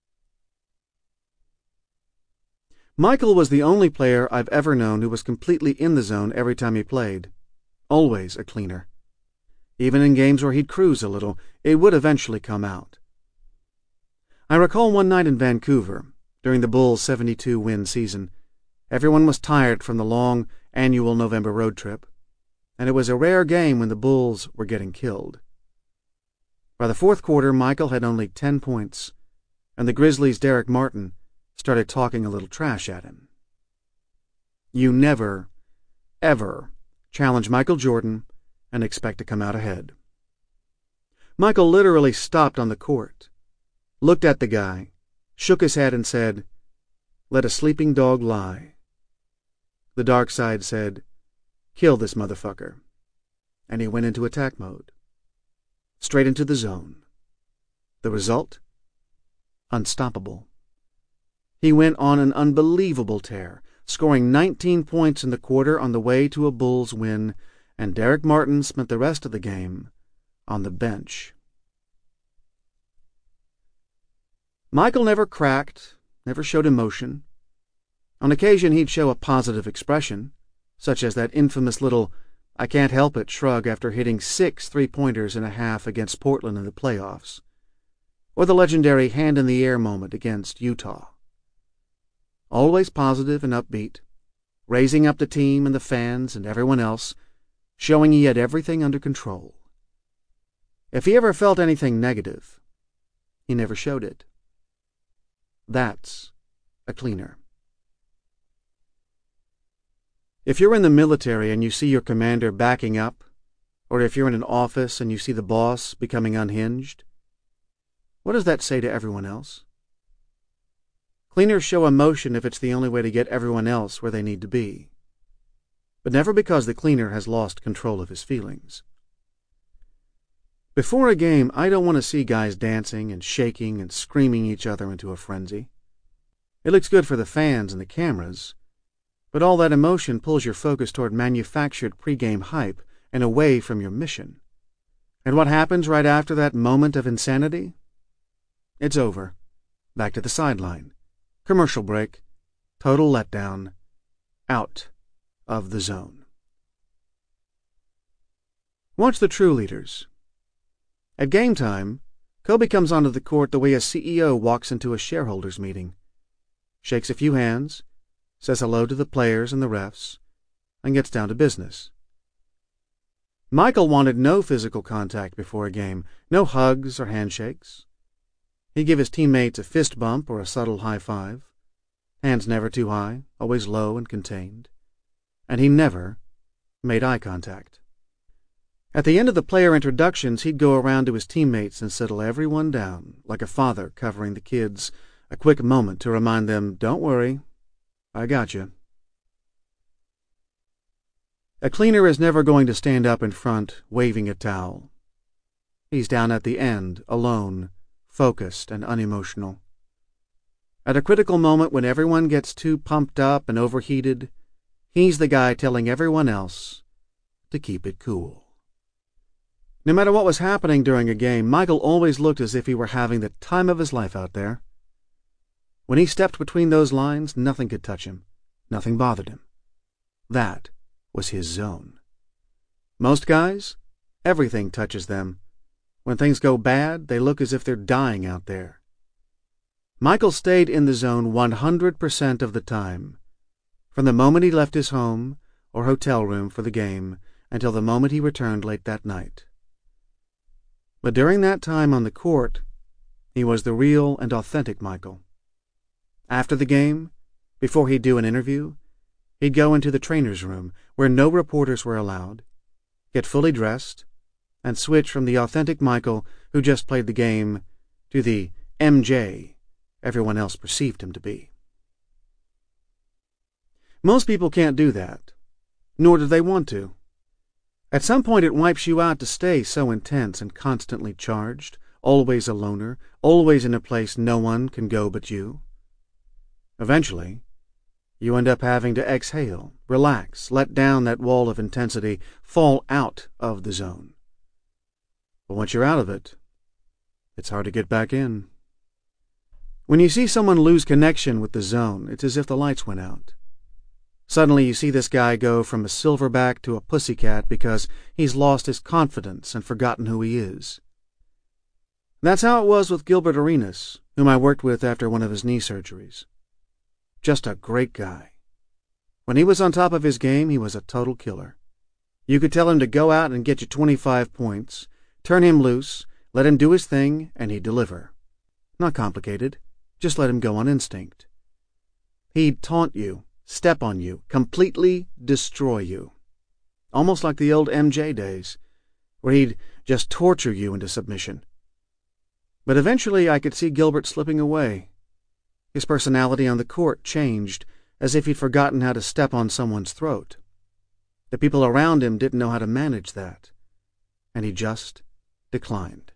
A: Michael was the only player I've ever known who was completely in the zone every time he played. Always a cleaner. Even in games where he'd cruise a little, it would eventually come out. I recall one night in Vancouver, during the Bulls' seventy-two win season. Everyone was tired from the long annual November road trip, and it was a rare game when the Bulls were getting killed. By the fourth quarter, Michael had only ten points, and the Grizzlies' Derek Martin started talking a little trash at him. You never, ever challenge Michael Jordan and expect to come out ahead. Michael literally stopped on the court, looked at the guy, shook his head and said, "Let a sleeping dog lie." The dark side said, "Kill this motherfucker." And he went into attack mode. Straight into the zone. The result? Unstoppable. He went on an unbelievable tear, scoring nineteen points in the quarter on the way to a Bulls win, and Derek Martin spent the rest of the game on the bench. Michael never cracked, never showed emotion. On occasion he'd show a positive expression, such as that infamous little "I can't help it" shrug after hitting six three-pointers and a half against Portland in the playoffs, or the legendary hand-in-the-air moment against Utah. Always positive and upbeat, raising up the team and the fans and everyone else, showing he had everything under control. If he ever felt anything negative, he never showed it. That's a cleaner. If you're in the military and you see your commander backing up, or if you're in an office and you see the boss becoming unhinged, what does that say to everyone else? Cleaners show emotion if it's the only way to get everyone else where they need to be, but never because the cleaner has lost control of his feelings. Before a game, I don't want to see guys dancing and shaking and screaming each other into a frenzy. It looks good for the fans and the cameras, but all that emotion pulls your focus toward manufactured pregame hype and away from your mission. And what happens right after that moment of insanity? It's over. Back to the sideline. Commercial break. Total letdown. Out of the zone. Watch the true leaders. At game time, Kobe comes onto the court the way a C E O walks into a shareholders meeting, shakes a few hands, says hello to the players and the refs, and gets down to business. Michael wanted no physical contact before a game, no hugs or handshakes. He'd give his teammates a fist bump or a subtle high five, hands never too high, always low and contained, and he never made eye contact. At the end of the player introductions, he'd go around to his teammates and settle everyone down, like a father covering the kids, a quick moment to remind them, "Don't worry, I got you." A cleaner is never going to stand up in front, waving a towel. He's down at the end, alone, focused and unemotional. At a critical moment when everyone gets too pumped up and overheated, he's the guy telling everyone else to keep it cool. No matter what was happening during a game, Michael always looked as if he were having the time of his life out there. When he stepped between those lines, nothing could touch him. Nothing bothered him. That was his zone. Most guys, everything touches them. When things go bad, they look as if they're dying out there. Michael stayed in the zone one hundred percent of the time, from the moment he left his home or hotel room for the game until the moment he returned late that night. But during that time on the court, he was the real and authentic Michael. After the game, before he'd do an interview, he'd go into the trainer's room, where no reporters were allowed, get fully dressed, and switch from the authentic Michael who just played the game to the M J everyone else perceived him to be. Most people can't do that, nor do they want to. At some point it wipes you out to stay so intense and constantly charged, always a loner, always in a place no one can go but you. Eventually, you end up having to exhale, relax, let down that wall of intensity, fall out of the zone. But once you're out of it, it's hard to get back in. When you see someone lose connection with the zone, it's as if the lights went out. Suddenly you see this guy go from a silverback to a pussycat because he's lost his confidence and forgotten who he is. That's how it was with Gilbert Arenas, whom I worked with after one of his knee surgeries. Just a great guy. When he was on top of his game, he was a total killer. You could tell him to go out and get you twenty-five points, turn him loose, let him do his thing, and he'd deliver. Not complicated. Just let him go on instinct. He'd taunt you, step on you, completely destroy you. Almost like the old M J days, where he'd just torture you into submission. But eventually I could see Gilbert slipping away. His personality on the court changed, as if he'd forgotten how to step on someone's throat. The people around him didn't know how to manage that, and he just declined.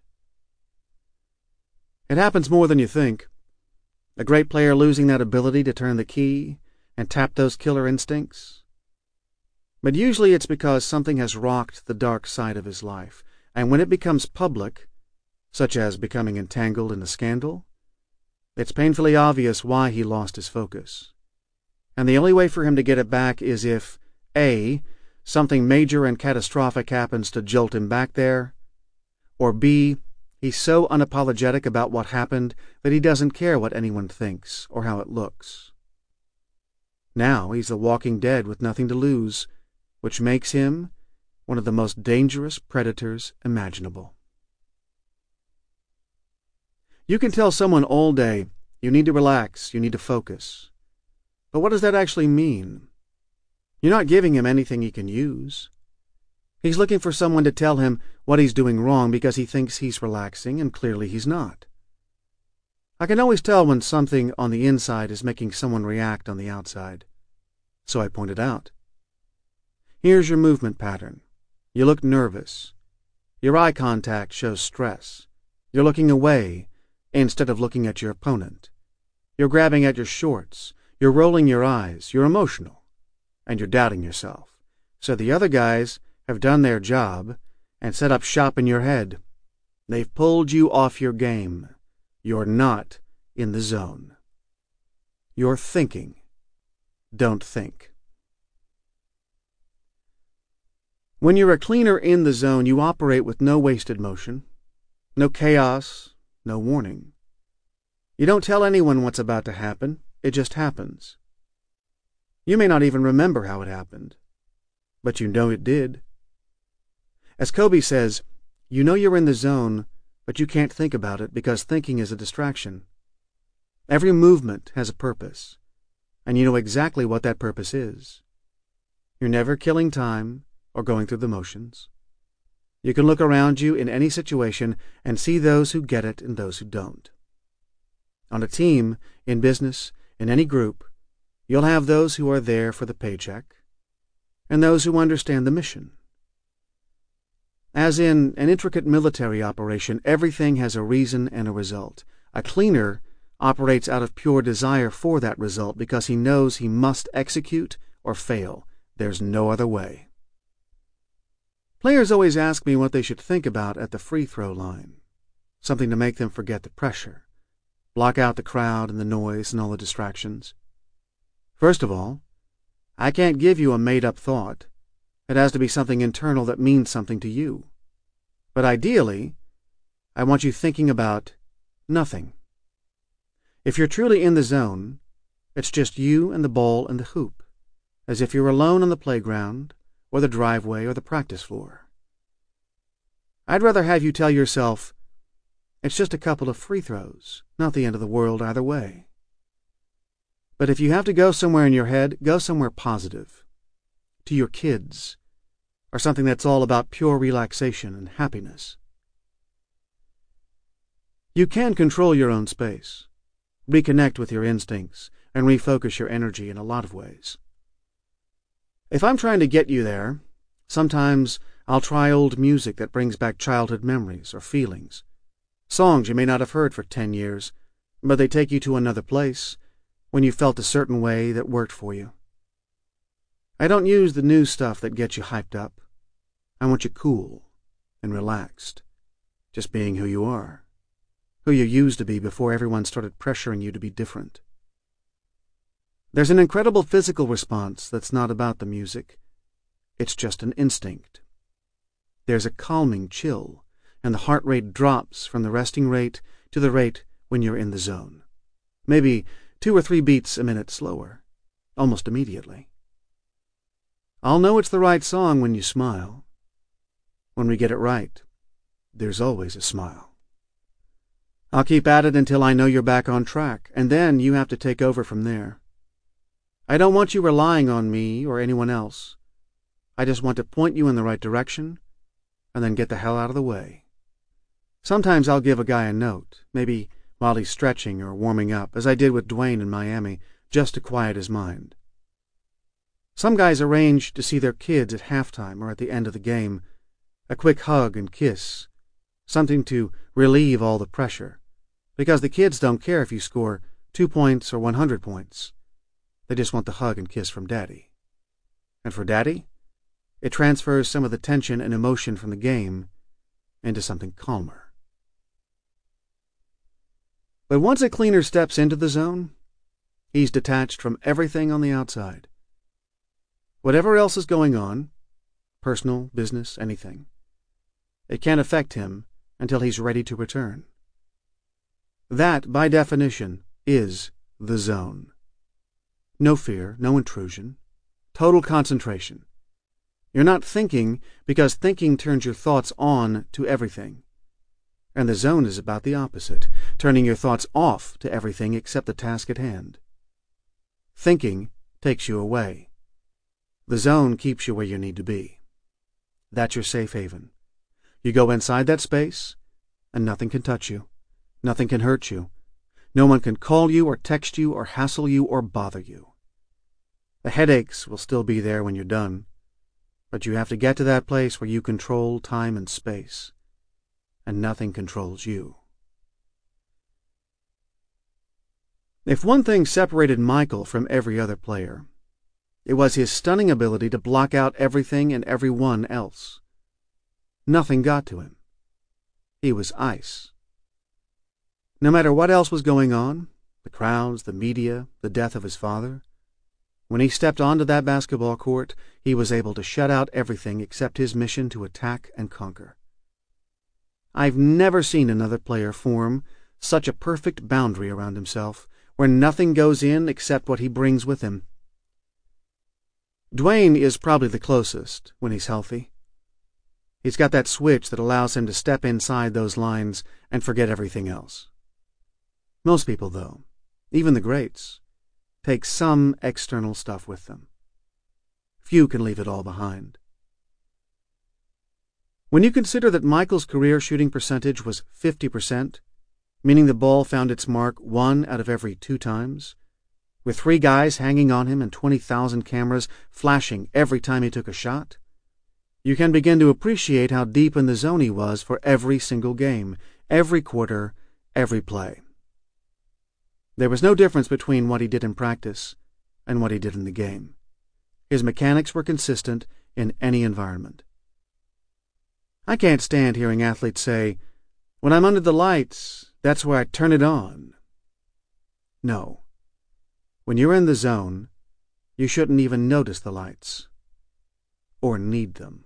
A: It happens more than you think. A great player losing that ability to turn the key and tap those killer instincts. But usually it's because something has rocked the dark side of his life, and when it becomes public, such as becoming entangled in a scandal, it's painfully obvious why he lost his focus. And the only way for him to get it back is if A. something major and catastrophic happens to jolt him back there, or B. he's so unapologetic about what happened that he doesn't care what anyone thinks or how it looks. Now he's the walking dead with nothing to lose, which makes him one of the most dangerous predators imaginable. You can tell someone all day, you need to relax, you need to focus. But what does that actually mean? You're not giving him anything he can use. He's looking for someone to tell him what he's doing wrong because he thinks he's relaxing, and clearly he's not. I can always tell when something on the inside is making someone react on the outside. So I pointed out. Here's your movement pattern. You look nervous. Your eye contact shows stress. You're looking away instead of looking at your opponent. You're grabbing at your shorts. You're rolling your eyes. You're emotional. And you're doubting yourself. So the other guys have done their job and set up shop in your head. They've pulled you off your game. You're not in the zone. You're thinking. Don't think. When you're a cleaner in the zone, you operate with no wasted motion, no chaos, no warning. You don't tell anyone what's about to happen. It just happens. You may not even remember how it happened, but you know it did. As Kobe says, you know you're in the zone, but you can't think about it because thinking is a distraction. Every movement has a purpose, and you know exactly what that purpose is. You're never killing time or going through the motions. You can look around you in any situation and see those who get it and those who don't. On a team, in business, in any group, you'll have those who are there for the paycheck and those who understand the mission. As in an intricate military operation, everything has a reason and a result. A cleaner operates out of pure desire for that result because he knows he must execute or fail. There's no other way. Players always ask me what they should think about at the free throw line. Something to make them forget the pressure, block out the crowd and the noise and all the distractions. First of all, I can't give you a made-up thought. It has to be something internal that means something to you. But ideally, I want you thinking about nothing. If you're truly in the zone, it's just you and the ball and the hoop, as if you're alone on the playground or the driveway or the practice floor. I'd rather have you tell yourself, it's just a couple of free throws, not the end of the world either way. But if you have to go somewhere in your head, go somewhere positive. To your kids, or something that's all about pure relaxation and happiness. You can control your own space, reconnect with your instincts, and refocus your energy in a lot of ways. If I'm trying to get you there, sometimes I'll try old music that brings back childhood memories or feelings. Songs you may not have heard for ten years, but they take you to another place when you felt a certain way that worked for you. I don't use the new stuff that gets you hyped up. I want you cool and relaxed, just being who you are, who you used to be before everyone started pressuring you to be different. There's an incredible physical response that's not about the music. It's just an instinct. There's a calming chill, and the heart rate drops from the resting rate to the rate when you're in the zone. Maybe two or three beats a minute slower, almost immediately. I'll know it's the right song when you smile. When we get it right, there's always a smile. I'll keep at it until I know you're back on track, and then you have to take over from there. I don't want you relying on me or anyone else. I just want to point you in the right direction, and then get the hell out of the way. Sometimes I'll give a guy a note, maybe while he's stretching or warming up, as I did with Dwayne in Miami, just to quiet his mind. Some guys arrange to see their kids at halftime or at the end of the game, a quick hug and kiss, something to relieve all the pressure, because the kids don't care if you score two points or one hundred points. They just want the hug and kiss from Daddy. And for Daddy, it transfers some of the tension and emotion from the game into something calmer. But once a cleaner steps into the zone, he's detached from everything on the outside. Whatever else is going on, personal, business, anything, it can't affect him until he's ready to return. That, by definition, is the zone. No fear, no intrusion, total concentration. You're not thinking because thinking turns your thoughts on to everything. And the zone is about the opposite, turning your thoughts off to everything except the task at hand. Thinking takes you away. The zone keeps you where you need to be. That's your safe haven. You go inside that space, and nothing can touch you. Nothing can hurt you. No one can call you or text you or hassle you or bother you. The headaches will still be there when you're done, but you have to get to that place where you control time and space, and nothing controls you. If one thing separated Michael from every other player, it was his stunning ability to block out everything and everyone else. Nothing got to him. He was ice. No matter what else was going on, the crowds, the media, the death of his father, when he stepped onto that basketball court, he was able to shut out everything except his mission to attack and conquer. I've never seen another player form such a perfect boundary around himself, where nothing goes in except what he brings with him. Dwayne is probably the closest when he's healthy. He's got that switch that allows him to step inside those lines and forget everything else. Most people, though, even the greats, take some external stuff with them. Few can leave it all behind. When you consider that Michael's career shooting percentage was fifty percent, meaning the ball found its mark one out of every two times, with three guys hanging on him and twenty thousand cameras flashing every time he took a shot, you can begin to appreciate how deep in the zone he was for every single game, every quarter, every play. There was no difference between what he did in practice and what he did in the game. His mechanics were consistent in any environment. I can't stand hearing athletes say, "When I'm under the lights, that's where I turn it on." No. When you're in the zone, you shouldn't even notice the lights. Or need them.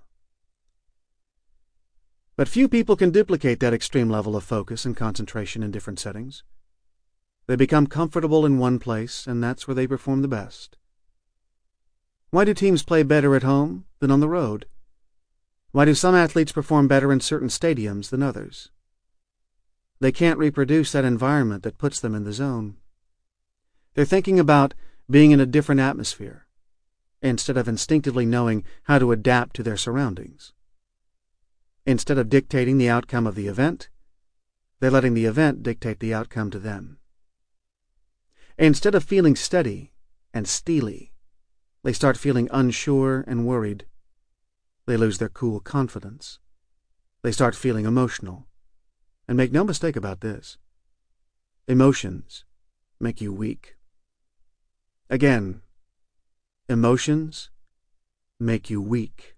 A: But few people can duplicate that extreme level of focus and concentration in different settings. They become comfortable in one place, and that's where they perform the best. Why do teams play better at home than on the road? Why do some athletes perform better in certain stadiums than others? They can't reproduce that environment that puts them in the zone. They're thinking about being in a different atmosphere, instead of instinctively knowing how to adapt to their surroundings. Instead of dictating the outcome of the event, they're letting the event dictate the outcome to them. Instead of feeling steady and steely, they start feeling unsure and worried. They lose their cool confidence. They start feeling emotional. And make no mistake about this, emotions make you weak. Again, emotions make you weak.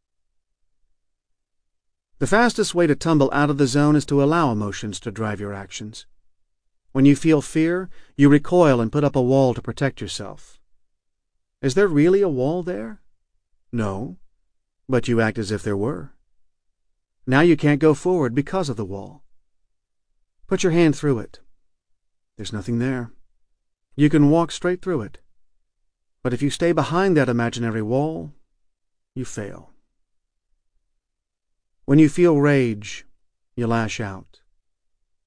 A: The fastest way to tumble out of the zone is to allow emotions to drive your actions. When you feel fear, you recoil and put up a wall to protect yourself. Is there really a wall there? No, but you act as if there were. Now you can't go forward because of the wall. Put your hand through it. There's nothing there. You can walk straight through it. But if you stay behind that imaginary wall, you fail. When you feel rage, you lash out.